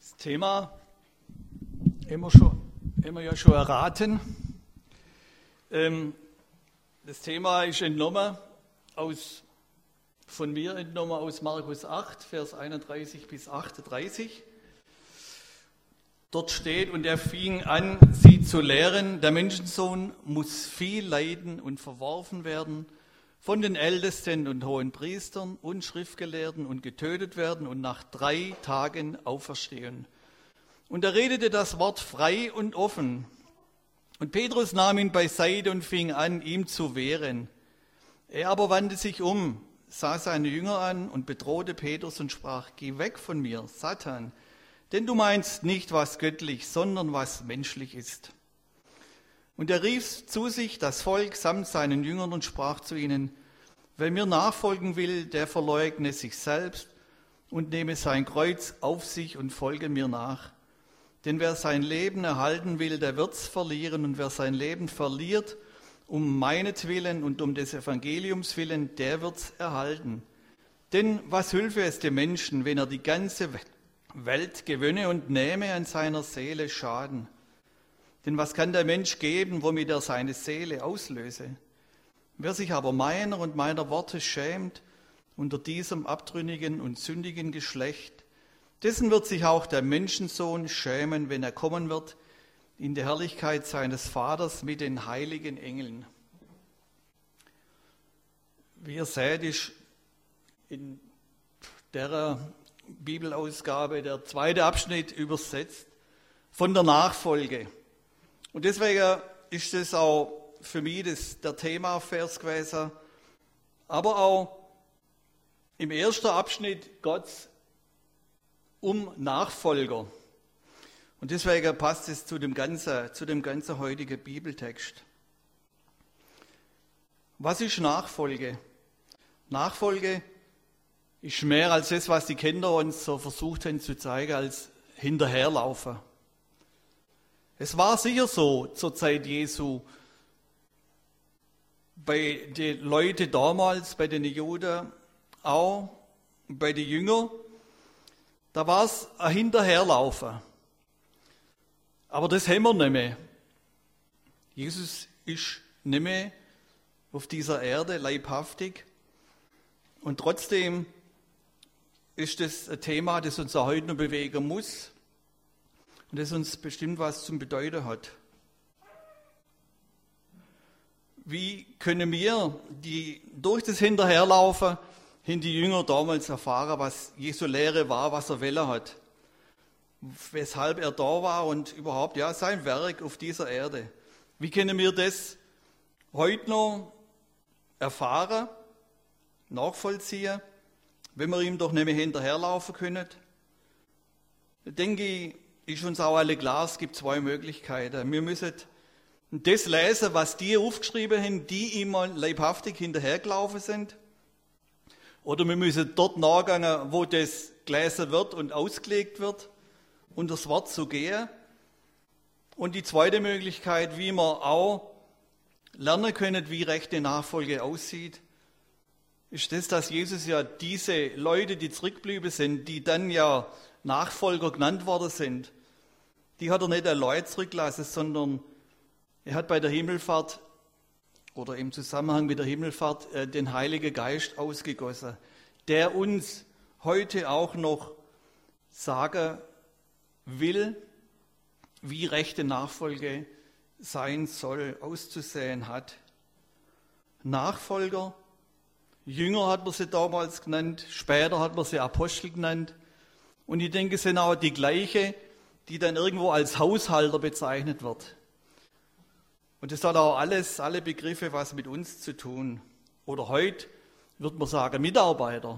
Das Thema immer ja schon erraten. Das Thema ist von mir entnommen aus Markus 8, Vers 31 bis 38. Dort steht, und er fing an, sie zu lehren, der Menschensohn muss viel leiden und verworfen werden von den Ältesten und Hohenpriestern und Schriftgelehrten und getötet werden und nach 3 Tagen auferstehen. Und er redete das Wort frei und offen. Und Petrus nahm ihn beiseite und fing an, ihm zu wehren. Er aber wandte sich um, sah seine Jünger an und bedrohte Petrus und sprach: Geh weg von mir, Satan, denn du meinst nicht, was göttlich, sondern was menschlich ist. Und er rief zu sich das Volk samt seinen Jüngern und sprach zu ihnen: Wer mir nachfolgen will, der verleugne sich selbst und nehme sein Kreuz auf sich und folge mir nach. Denn wer sein Leben erhalten will, der wird's verlieren, und wer sein Leben verliert, um meinetwillen und um des Evangeliums willen, der wird's erhalten. Denn was hülfe es dem Menschen, wenn er die ganze Welt gewönne und nähme an seiner Seele Schaden? Denn was kann der Mensch geben, womit er seine Seele auslöse? Wer sich aber meiner und meiner Worte schämt, unter diesem abtrünnigen und sündigen Geschlecht, dessen wird sich auch der Menschensohn schämen, wenn er kommen wird in der Herrlichkeit seines Vaters mit den heiligen Engeln. Wie ihr seht, ist in der Bibelausgabe der 2. Abschnitt übersetzt von der Nachfolge. Und deswegen ist es auch für mich der Themavers gewesen, aber auch im ersten Abschnitt Gottes um Nachfolger. Und deswegen passt es zu dem ganzen heutigen Bibeltext. Was ist Nachfolge? Nachfolge ist mehr als das, was die Kinder uns so versucht haben zu zeigen, als hinterherlaufen. Es war sicher so zur Zeit Jesu, bei den Leuten damals, bei den Juden, auch bei den Jüngern, da war es ein Hinterherlaufen. Aber das haben wir nicht mehr. Jesus ist nicht mehr auf dieser Erde leibhaftig. Und trotzdem ist das ein Thema, das uns auch heute noch bewegen muss und das uns bestimmt was zu bedeuten hat. Wie können wir, die durch das Hinterherlaufen, die Jünger damals erfahren, was Jesu Lehre war, was er wollen hat, weshalb er da war und überhaupt sein Werk auf dieser Erde? Wie können wir das heute noch erfahren, nachvollziehen, wenn wir ihm doch nicht mehr hinterherlaufen können? Ich denke, ist uns auch alle klar, es gibt 2 Möglichkeiten. Wir müssen das lesen, was die aufgeschrieben haben, die immer leibhaftig hinterhergelaufen sind. Oder wir müssen dort nachgehen, wo das gelesen wird und ausgelegt wird, und das Wort zu gehen. Und die zweite Möglichkeit, wie wir auch lernen können, wie rechte Nachfolge aussieht, ist das, dass Jesus ja diese Leute, die zurückgeblieben sind, die dann ja Nachfolger genannt worden sind, die hat er nicht allein zurückgelassen, sondern er hat bei der Himmelfahrt oder im Zusammenhang mit der Himmelfahrt den Heiligen Geist ausgegossen, der uns heute auch noch sagen will, wie rechte Nachfolge sein soll, auszusehen hat. Nachfolger, Jünger hat man sie damals genannt, später hat man sie Apostel genannt. Und ich denke, es sind auch die gleiche, die dann irgendwo als Haushalter bezeichnet wird. Und das hat auch alle Begriffe was mit uns zu tun. Oder heute wird man sagen Mitarbeiter.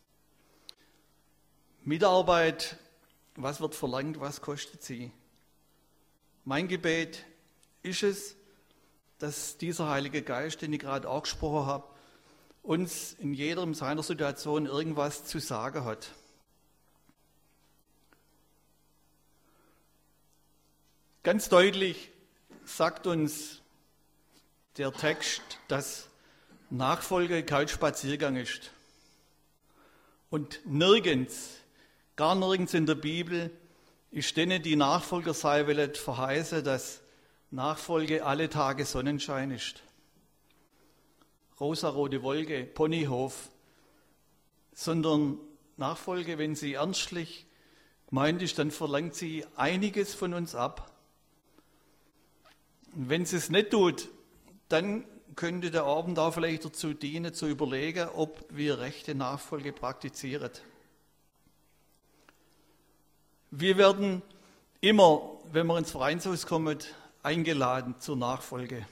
Mitarbeit, was wird verlangt, was kostet sie? Mein Gebet ist es, dass dieser Heilige Geist, den ich gerade auch gesprochen habe, uns in jeder seiner Situation irgendwas zu sagen hat. Ganz deutlich sagt uns der Text, dass Nachfolge kein Spaziergang ist. Und nirgends, gar nirgends in der Bibel ist denen, die Nachfolger sein wollen, verheißen, dass Nachfolge alle Tage Sonnenschein ist. Rosarote Wolke, Ponyhof, sondern Nachfolge, wenn sie ernstlich gemeint ist, dann verlangt sie einiges von uns ab. Und wenn sie es nicht tut, dann könnte der Abend auch vielleicht dazu dienen, zu überlegen, ob wir rechte Nachfolge praktizieren. Wir werden immer, wenn wir ins Vereinshaus kommen, eingeladen zur Nachfolge.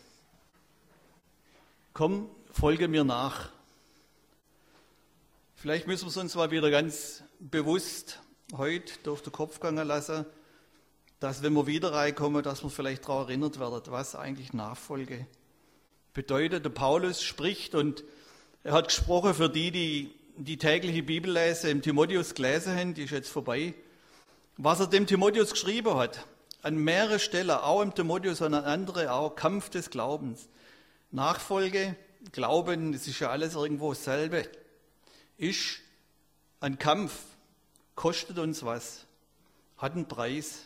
Komm, folge mir nach. Vielleicht müssen wir es uns mal wieder ganz bewusst heute durch den Kopf gehen lassen, dass wenn wir wieder reinkommen, dass wir vielleicht daran erinnert werden, was eigentlich Nachfolge bedeutet. Der Paulus spricht und er hat gesprochen für die tägliche Bibellese im Timotheus gelesen haben, die ist jetzt vorbei, was er dem Timotheus geschrieben hat. An mehreren Stellen, auch im Timotheus und an andere auch, Kampf des Glaubens. Nachfolge, Glauben, das ist ja alles irgendwo dasselbe, ist ein Kampf, kostet uns was, hat einen Preis.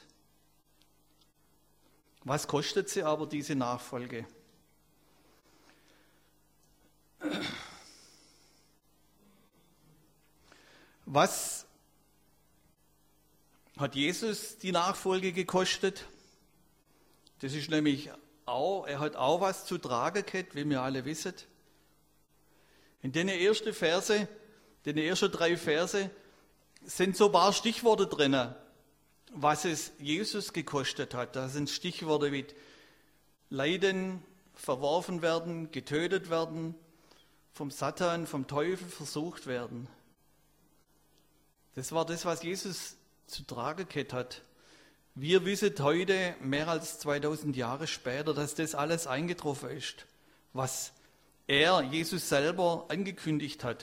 Was kostet sie aber, diese Nachfolge? Was hat Jesus die Nachfolge gekostet? Das ist nämlich auch, er hat auch was zu tragen gehabt, wie wir alle wissen. In den ersten 3 Verse, sind so ein paar Stichworte drin, was es Jesus gekostet hat. Da sind Stichworte wie Leiden, verworfen werden, getötet werden, vom Satan, vom Teufel versucht werden. Das war das, was Jesus zu tragen gehabt hat. Wir wissen heute, mehr als 2000 Jahre später, dass das alles eingetroffen ist, was Jesus selber angekündigt hat.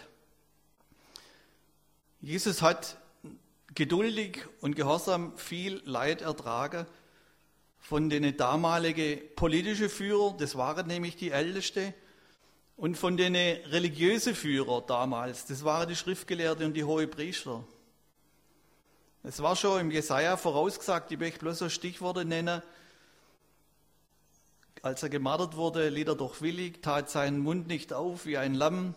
Jesus hat geduldig und gehorsam viel Leid ertragen von den damaligen politischen Führern, das waren nämlich die Ältesten, und von den religiösen Führern damals, das waren die Schriftgelehrten und die Hohepriester. Es war schon im Jesaja vorausgesagt, ich möchte bloß so Stichworte nennen. Als er gemartert wurde, litt er doch willig, tat seinen Mund nicht auf wie ein Lamm,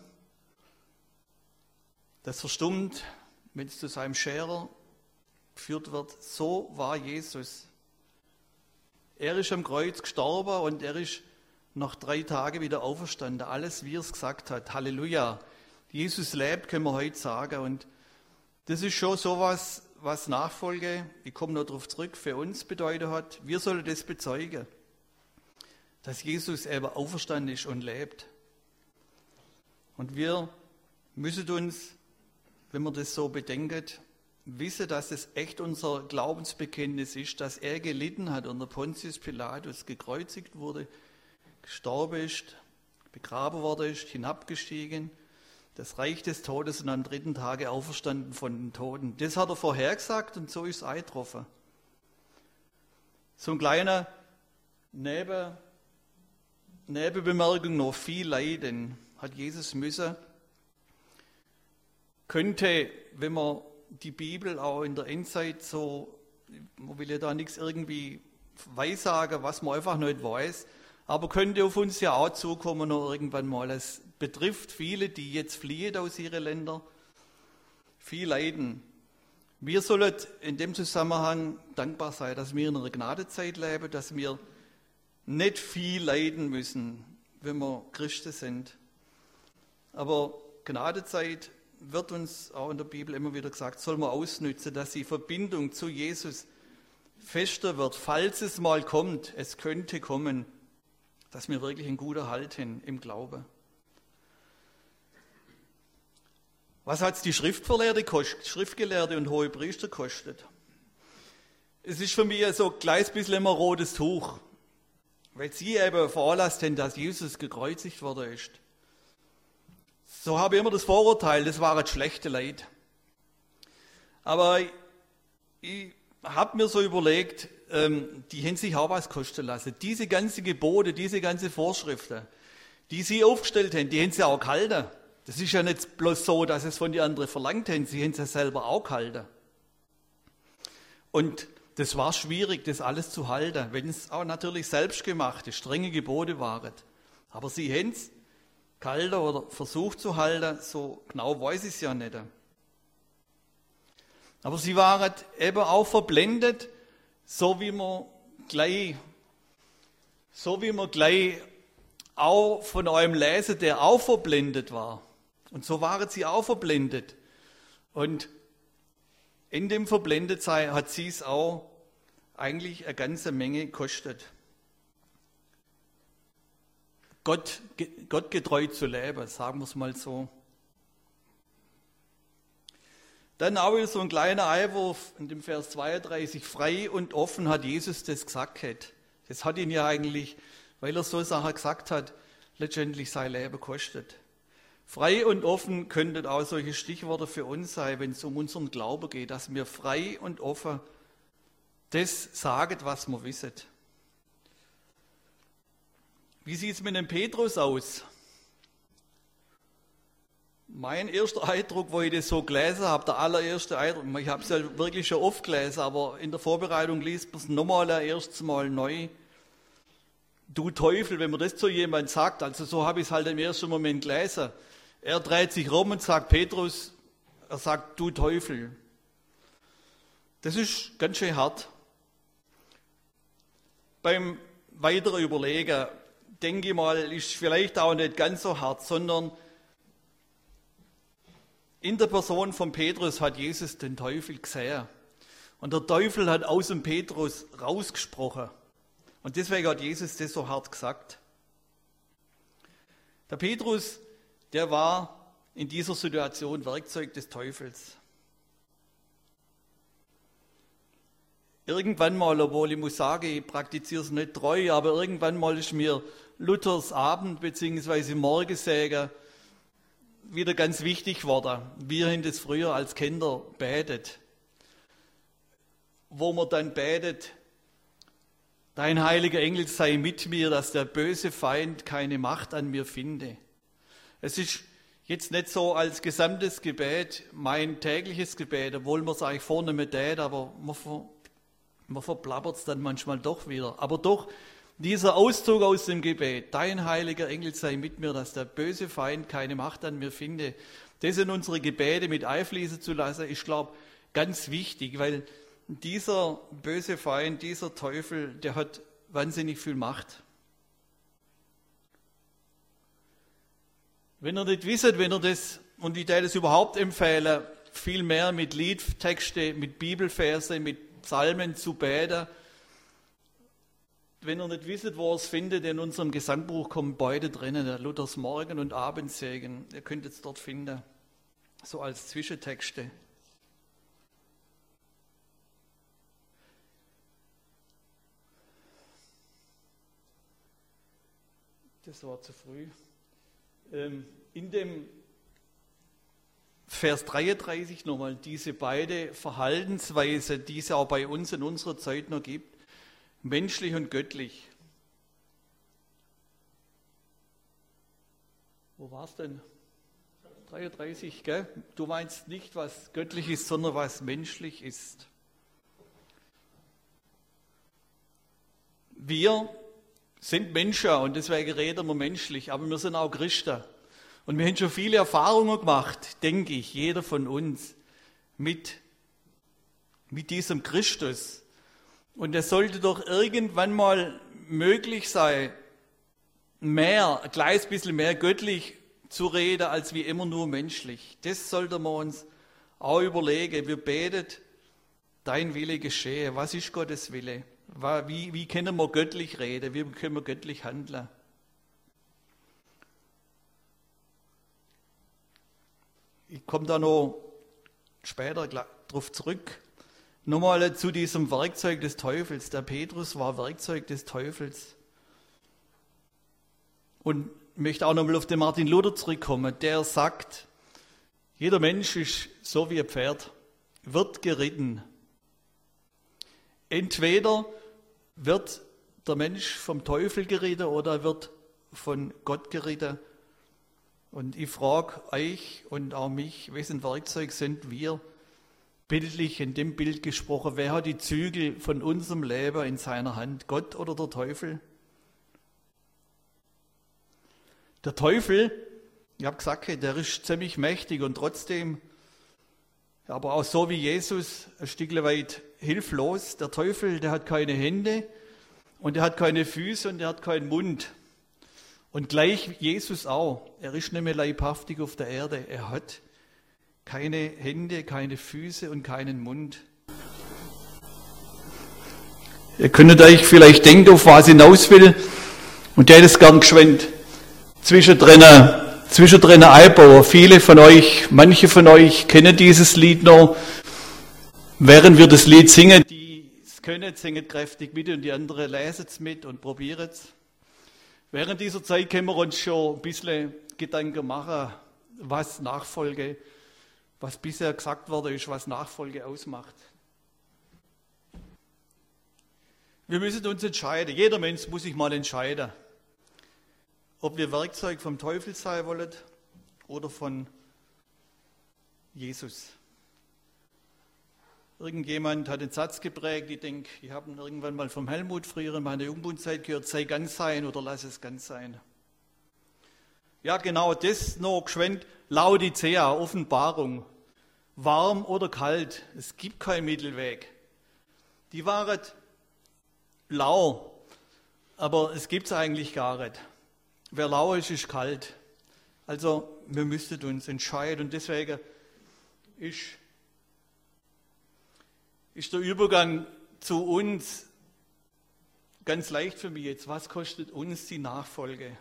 das verstummt, wenn es zu seinem Scherer geführt wird. So war Jesus. Er ist am Kreuz gestorben und er ist nach 3 Tagen wieder auferstanden. Alles, wie er es gesagt hat. Halleluja. Jesus lebt, können wir heute sagen. Und das ist schon sowas, was Nachfolge, ich komme noch darauf zurück, für uns bedeutet hat. Wir sollen das bezeugen, dass Jesus eben auferstanden ist und lebt. Und wir müssen uns, wenn man das so bedenkt, wissen, dass es echt unser Glaubensbekenntnis ist, dass er gelitten hat unter Pontius Pilatus, gekreuzigt wurde, gestorben ist, begraben worden ist, hinabgestiegen, das Reich des Todes und am 3. Tage auferstanden von den Toten. Das hat er vorhergesagt und so ist es eingetroffen. So ein kleiner Nebenbemerkung noch, viel Leiden hat Jesus müssen. Könnte, wenn man die Bibel auch in der Endzeit so, man will ja da nichts irgendwie weissagen, was man einfach nicht weiß, aber könnte auf uns ja auch zukommen noch irgendwann mal. Es betrifft viele, die jetzt fliehen aus ihren Ländern, viel Leiden. Wir sollen in dem Zusammenhang dankbar sein, dass wir in einer Gnadezeit leben, dass wir nicht viel leiden müssen, wenn wir Christen sind. Aber Gnadezeit wird uns auch in der Bibel immer wieder gesagt, soll man ausnützen, dass die Verbindung zu Jesus fester wird, falls es mal kommt, es könnte kommen, dass wir wirklich einen guten Halt haben im Glauben. Was hat es die Schriftgelehrte und Hohepriester gekostet? Es ist für mich so ein kleines bisschen immer rotes Tuch, weil sie eben veranlasst haben, dass Jesus gekreuzigt worden ist. So habe ich immer das Vorurteil, das waren schlechte Leute. Aber ich habe mir so überlegt, die haben sich auch was kosten lassen. Diese ganzen Gebote, diese ganzen Vorschriften, die sie aufgestellt haben, die haben sie auch gehalten. Das ist ja nicht bloß so, dass es von den anderen verlangt haben, sie haben es ja selber auch gehalten. Und das war schwierig, das alles zu halten, wenn es auch natürlich selbstgemachte, strenge Gebote waren. Aber sie haben es gehalten oder versucht zu halten, so genau weiß ich es ja nicht. Aber sie waren eben auch verblendet, so wie man gleich auch von eurem lesen, der auch verblendet war. Und so waren sie auch verblendet. Und in dem Verblendetsein hat sie es auch eigentlich eine ganze Menge gekostet. Gott getreu zu leben, sagen wir es mal so. Dann auch wieder so ein kleiner Einwurf in dem Vers 32. Frei und offen hat Jesus das gesagt. Das hat ihn ja eigentlich, weil er so Sachen gesagt hat, letztendlich sein Leben gekostet. Frei und offen könnten auch solche Stichworte für uns sein, wenn es um unseren Glauben geht, dass wir frei und offen das sagen, was wir wissen. Wie sieht es mit dem Petrus aus? Mein erster Eindruck, wo ich das so gelesen habe, der allererste Eindruck, ich habe es ja wirklich schon oft gelesen, aber in der Vorbereitung liest man es nochmal ein erstes Mal neu. Du Teufel, wenn man das zu jemandem sagt, also so habe ich es halt im ersten Moment gelesen. Er dreht sich rum und sagt, Petrus, er sagt, du Teufel. Das ist ganz schön hart. Beim weiteren Überlegen, denke ich mal, ist vielleicht auch nicht ganz so hart, sondern in der Person von Petrus hat Jesus den Teufel gesehen. Und der Teufel hat aus dem Petrus rausgesprochen. Und deswegen hat Jesus das so hart gesagt. Der Petrus, der war in dieser Situation Werkzeug des Teufels. Irgendwann mal, obwohl ich muss sagen, ich praktiziere es nicht treu, aber irgendwann mal ist mir Luthers Abend- bzw. Morgensäge wieder ganz wichtig geworden. Wir haben das früher als Kinder betet. Wo man dann betet, dein heiliger Engel sei mit mir, dass der böse Feind keine Macht an mir finde. Es ist jetzt nicht so als gesamtes Gebet mein tägliches Gebet, obwohl man es eigentlich vorne mit tät, aber man verplappert es dann manchmal doch wieder. Aber doch, dieser Auszug aus dem Gebet, dein heiliger Engel sei mit mir, dass der böse Feind keine Macht an mir finde, das in unsere Gebete mit einfließen zu lassen, ist, glaube ich, ganz wichtig, weil dieser böse Feind, dieser Teufel, der hat wahnsinnig viel Macht. Wenn ihr nicht wisst, wenn ihr das, und ich würde das überhaupt empfehlen, viel mehr mit Liedtexte, mit Bibelverse, mit Psalmen zu beten. Wenn ihr nicht wisst, wo ihr es findet, in unserem Gesangbuch kommen beide drinnen, der Luthers Morgen- und Abendsegen. Ihr könnt es dort finden, so als Zwischentexte. Das war zu früh. In dem Vers 33 nochmal diese beide Verhaltensweise, die es auch bei uns in unserer Zeit noch gibt, menschlich und göttlich. Wo war es denn? 33, gell? Du meinst nicht, was göttlich ist, sondern was menschlich ist. Wir sind Menschen und deswegen reden wir menschlich, aber wir sind auch Christen. Und wir haben schon viele Erfahrungen gemacht, denke ich, jeder von uns, mit diesem Christus. Und es sollte doch irgendwann mal möglich sein, ein kleines bisschen mehr göttlich zu reden, als wie immer nur menschlich. Das sollten wir uns auch überlegen. Wir beten, dein Wille geschehe. Was ist Gottes Wille? Wie können wir göttlich reden? Wie können wir göttlich handeln? Ich komme da noch später darauf zurück. Nochmal zu diesem Werkzeug des Teufels. Der Petrus war Werkzeug des Teufels. Und ich möchte auch nochmal auf den Martin Luther zurückkommen. Der sagt, jeder Mensch ist so wie ein Pferd, wird geritten. Entweder wird der Mensch vom Teufel geritten oder wird von Gott geritten. Und ich frage euch und auch mich, wessen Werkzeug sind wir, bildlich in dem Bild gesprochen, wer hat die Zügel von unserem Leben in seiner Hand, Gott oder der Teufel? Der Teufel, ich habe gesagt, der ist ziemlich mächtig und trotzdem, aber auch so wie Jesus, ein Stück weit hilflos. Der Teufel, der hat keine Hände und der hat keine Füße und der hat keinen Mund. Und gleich Jesus auch. Er ist nicht mehr leibhaftig auf der Erde. Er hat keine Hände, keine Füße und keinen Mund. Ihr könntet euch vielleicht denken, auf was ich hinaus will. Und der hat es gern geschwind. Zwischendrin einbauen. Viele von euch, manche von euch kennen dieses Lied noch. Während wir das Lied singen, die es können, singen kräftig mit und die anderen lesen es mit und probieren es. Während dieser Zeit können wir uns schon ein bisschen Gedanken machen, was Nachfolge, was bisher gesagt worden ist, was Nachfolge ausmacht. Wir müssen uns entscheiden. Jeder Mensch muss sich mal entscheiden, ob wir Werkzeug vom Teufel sein wollen oder von Jesus. Irgendjemand hat den Satz geprägt, ich denke, ich habe ihn irgendwann mal vom Helmut früher in meiner Jugendbundzeit gehört, sei ganz sein oder lass es ganz sein. Ja, genau, das noch geschwind, Laodicea, Offenbarung, warm oder kalt, es gibt keinen Mittelweg. Die waren lau, aber es gibt es eigentlich gar nicht. Wer lau ist, ist kalt. Also wir müssten uns entscheiden und deswegen ist der Übergang zu uns ganz leicht für mich jetzt. Was kostet uns die Nachfolge?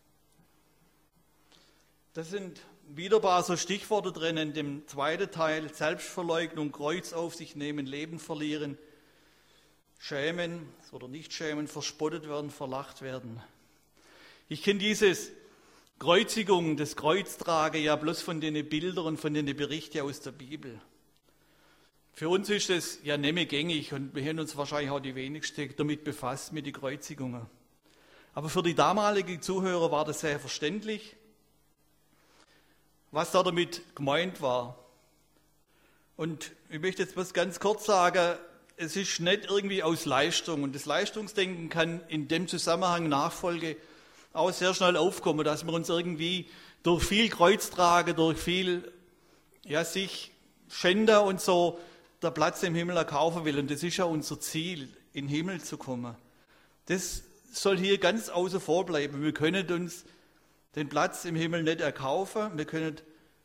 Das sind wieder ein paar so Stichworte drin in dem zweiten Teil. Selbstverleugnung, Kreuz auf sich nehmen, Leben verlieren, schämen oder nicht schämen, verspottet werden, verlacht werden. Ich kenne dieses Kreuzigung, das Kreuztragen ja bloß von den Bildern und von den Berichten aus der Bibel. Für uns ist das ja nicht mehr gängig und wir haben uns wahrscheinlich auch die wenigsten damit befasst, mit den Kreuzigungen. Aber für die damaligen Zuhörer war das sehr verständlich, was da damit gemeint war. Und ich möchte jetzt was ganz kurz sagen, es ist nicht irgendwie aus Leistung. Und das Leistungsdenken kann in dem Zusammenhang Nachfolge auch sehr schnell aufkommen, dass wir uns irgendwie durch viel Kreuztragen, durch viel sich schänden und so der Platz im Himmel erkaufen will. Und das ist ja unser Ziel, in den Himmel zu kommen. Das soll hier ganz außen vor bleiben. Wir können uns den Platz im Himmel nicht erkaufen. Wir können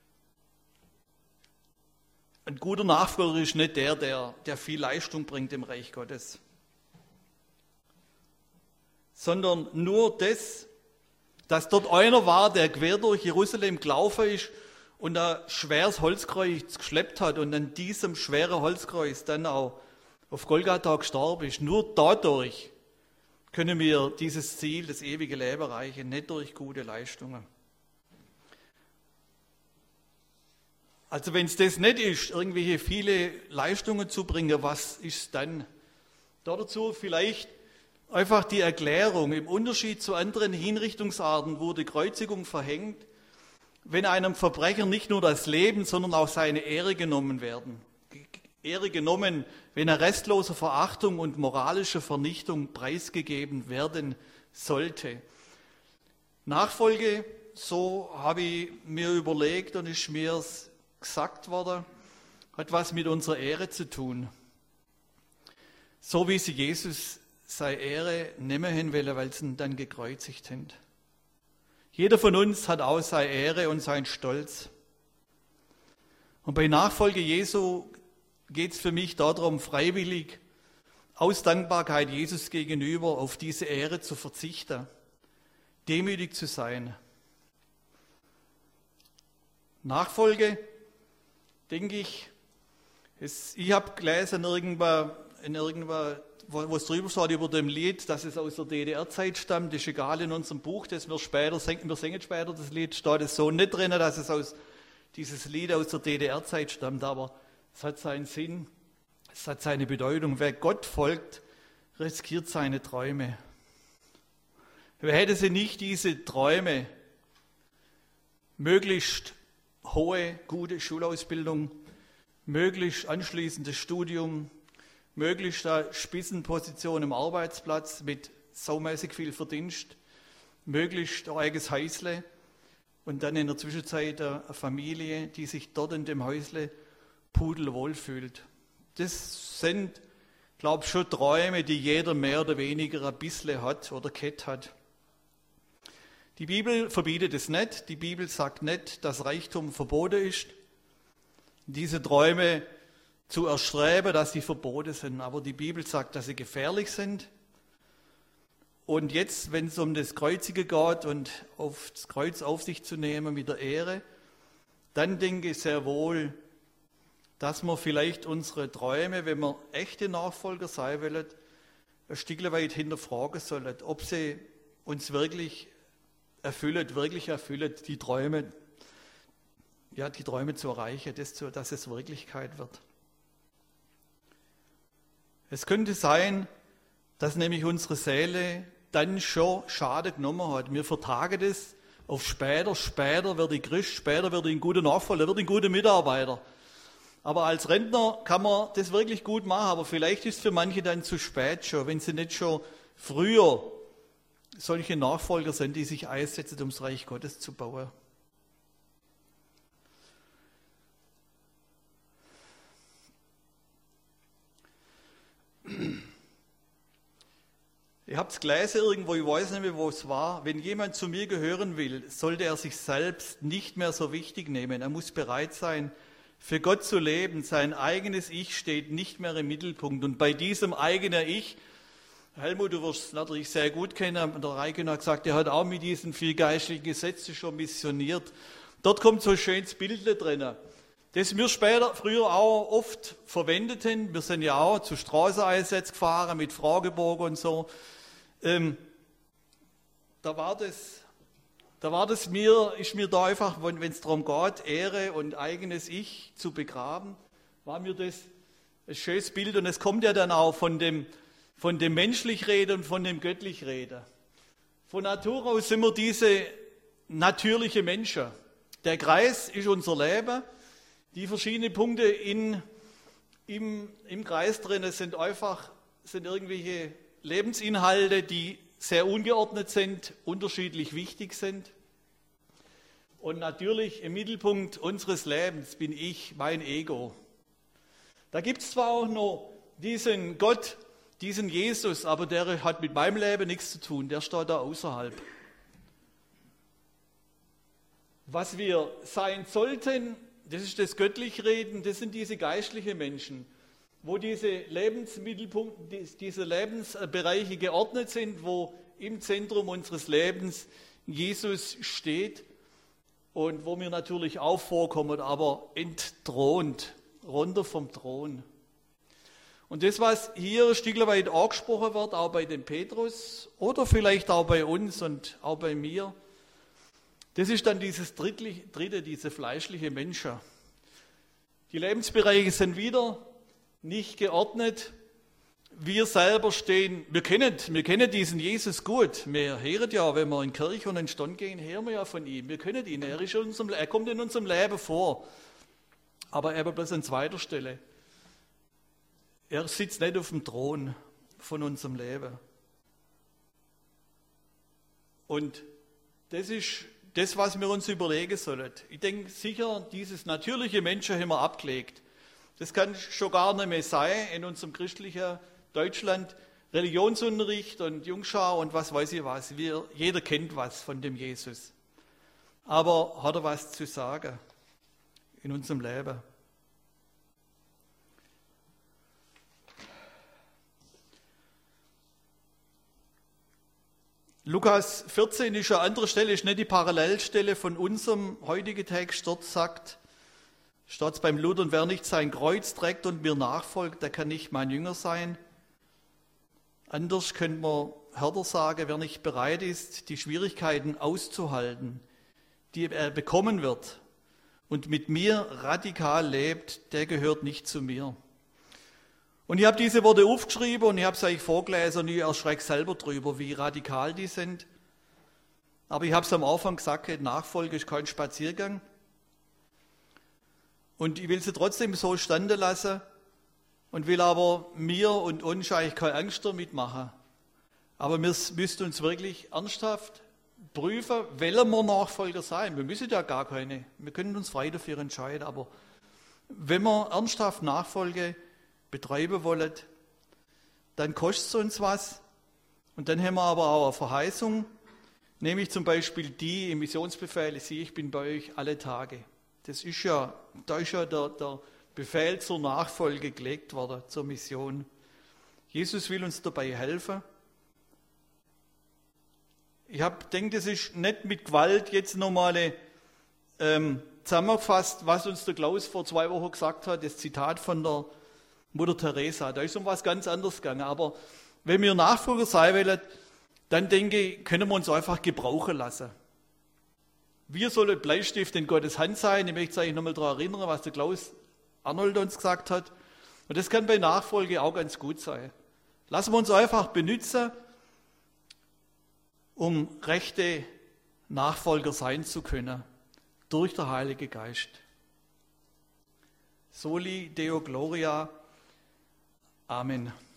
ein guter Nachfolger ist nicht der viel Leistung bringt im Reich Gottes, sondern nur das, dass dort einer war, der quer durch Jerusalem gelaufen ist und ein schweres Holzkreuz geschleppt hat und an diesem schweren Holzkreuz dann auch auf Golgatha gestorben ist. Nur dadurch können wir dieses Ziel, das ewige Leben erreichen, nicht durch gute Leistungen. Also wenn es das nicht ist, irgendwelche viele Leistungen zu bringen, was ist dann? Dazu vielleicht einfach die Erklärung. Im Unterschied zu anderen Hinrichtungsarten wurde Kreuzigung verhängt, wenn einem Verbrecher nicht nur das Leben, sondern auch seine Ehre genommen werden. Ehre genommen, wenn er restloser Verachtung und moralischer Vernichtung preisgegeben werden sollte. Nachfolge, so habe ich mir überlegt und ist mir gesagt worden, hat was mit unserer Ehre zu tun. So wie sie Jesus seine Ehre nicht mehr hin wollen, weil sie ihn dann gekreuzigt haben. Jeder von uns hat auch seine Ehre und seinen Stolz. Und bei Nachfolge Jesu geht es für mich darum, freiwillig aus Dankbarkeit Jesus gegenüber auf diese Ehre zu verzichten, demütig zu sein. Nachfolge, denke ich, ich habe gelesen wo es drüber steht über dem Lied, dass es aus der DDR-Zeit stammt, ist egal in unserem Buch, das wir singen später das Lied, steht es so nicht drin, dass es dieses Lied aus der DDR-Zeit stammt, aber es hat seinen Sinn, es hat seine Bedeutung. Wer Gott folgt, riskiert seine Träume. Wer hätte sie nicht diese Träume, möglichst hohe, gute Schulausbildung, möglichst anschließendes Studium, möglichst eine Spitzenposition im Arbeitsplatz mit saumäßig viel Verdienst, möglichst ein eigenes Häusle und dann in der Zwischenzeit eine Familie, die sich dort in dem Häusle pudelwohl fühlt. Das sind, glaube ich, schon Träume, die jeder mehr oder weniger ein bisschen hat oder kennt hat. Die Bibel verbietet es nicht. Die Bibel sagt nicht, dass Reichtum verboten ist. Diese Träume zu erstreben, dass sie verboten sind. Aber die Bibel sagt, dass sie gefährlich sind. Und jetzt, wenn es um das Kreuzige geht und auf das Kreuz auf sich zu nehmen mit der Ehre, dann denke ich sehr wohl, dass wir vielleicht unsere Träume, wenn wir echte Nachfolger sein wollen, ein Stück weit hinterfragen sollen, ob sie uns wirklich erfüllen, die Träume zu erreichen, dass es Wirklichkeit wird. Es könnte sein, dass nämlich unsere Seele dann schon Schaden genommen hat. Wir vertagen das auf später. Später werde ich Christ, später werde ich ein guter Nachfolger, werde ich ein guter Mitarbeiter. Aber als Rentner kann man das wirklich gut machen, aber vielleicht ist es für manche dann zu spät schon, wenn sie nicht schon früher solche Nachfolger sind, die sich einsetzen, um das Reich Gottes zu bauen. Ihr habt es gelesen irgendwo, ich weiß nicht mehr, wo es war. Wenn jemand zu mir gehören will, sollte er sich selbst nicht mehr so wichtig nehmen. Er muss bereit sein, für Gott zu leben. Sein eigenes Ich steht nicht mehr im Mittelpunkt. Und bei diesem eigenen Ich, Helmut, du wirst es natürlich sehr gut kennen, der Reiken hat gesagt, er hat auch mit diesen 4 geistlichen Gesetzen schon missioniert. Dort kommt so ein schönes Bild drin, das wir früher auch oft verwendeten. Wir sind ja auch zu Straßeneinsätzen gefahren mit Fragebogen und so. Ist mir da einfach, wenn es darum geht, Ehre und eigenes Ich zu begraben, war mir das ein schönes Bild. Und es kommt ja dann auch von dem menschlich Reden und von dem göttlich Reden. Von Natur aus sind wir diese natürliche Menschen. Der Kreis ist unser Leben. Die verschiedenen Punkte im Kreis drin sind irgendwelche Lebensinhalte, die sehr ungeordnet sind, unterschiedlich wichtig sind. Und natürlich im Mittelpunkt unseres Lebens bin ich, mein Ego. Da gibt es zwar auch noch diesen Gott, diesen Jesus, aber der hat mit meinem Leben nichts zu tun, der steht da außerhalb. Was wir sein sollten, das ist das göttliche Reden, das sind diese geistlichen Menschen, wo diese Lebensmittelpunkte, diese Lebensbereiche geordnet sind, wo im Zentrum unseres Lebens Jesus steht und wo wir natürlich auch vorkommen, aber entthront, runter vom Thron. Und das, was hier ein Stück weit angesprochen wird, auch bei dem Petrus oder vielleicht auch bei uns und auch bei mir, das ist dann dieses dritte, diese fleischliche Menschen. Die Lebensbereiche sind wieder nicht geordnet. Wir selber stehen, wir kennen diesen Jesus gut. Wir hören ja, wenn wir in die Kirche und in den Stand gehen, hören wir ja von ihm. Wir kennen ihn, er kommt in unserem Leben vor. Aber eben bloß an zweiter Stelle. Er sitzt nicht auf dem Thron von unserem Leben. Und das ist das, was wir uns überlegen sollen. Ich denke sicher, dieses natürliche Menschen haben wir abgelegt. Das kann schon gar nicht mehr sein in unserem christlichen Deutschland. Religionsunterricht und Jungschau und was weiß ich was. Jeder kennt was von dem Jesus. Aber hat er was zu sagen in unserem Leben? Lukas 14 ist eine andere Stelle, ist nicht die Parallelstelle von unserem heutigen Text. Dort steht es beim Luther, wer nicht sein Kreuz trägt und mir nachfolgt, der kann nicht mein Jünger sein. Anders könnte man härter sagen, wer nicht bereit ist, die Schwierigkeiten auszuhalten, die er bekommen wird und mit mir radikal lebt, der gehört nicht zu mir. Und ich habe diese Worte aufgeschrieben und ich habe es euch vorgelesen und ich erschrecke selber drüber, wie radikal die sind. Aber ich habe es am Anfang gesagt, Nachfolge ist kein Spaziergang. Und ich will sie trotzdem so standen lassen und will aber mir und uns eigentlich keine Angst damit machen. Aber wir müssen uns wirklich ernsthaft prüfen, wollen wir Nachfolger sein? Wir müssen ja gar keine. Wir können uns frei dafür entscheiden. Aber wenn wir ernsthaft Nachfolge betreiben wollen, dann kostet es uns was. Und dann haben wir aber auch eine Verheißung, nämlich zum Beispiel die im Missionsbefehl, siehe, ich bin bei euch alle Tage. Da ist ja der Befehl zur Nachfolge gelegt worden, zur Mission. Jesus will uns dabei helfen. Ich denke, das ist nicht mit Gewalt jetzt nochmal zusammengefasst, was uns der Klaus vor 2 Wochen gesagt hat, das Zitat von der Mutter Teresa. Da ist um was ganz anderes gegangen. Aber wenn wir Nachfolger sein wollen, dann denke ich, können wir uns einfach gebrauchen lassen. Wir sollen Bleistift in Gottes Hand sein. Ich möchte euch nochmal daran erinnern, was der Klaus Arnold uns gesagt hat. Und das kann bei Nachfolge auch ganz gut sein. Lassen wir uns einfach benutzen, um rechte Nachfolger sein zu können, durch den Heiligen Geist. Soli Deo Gloria. Amen.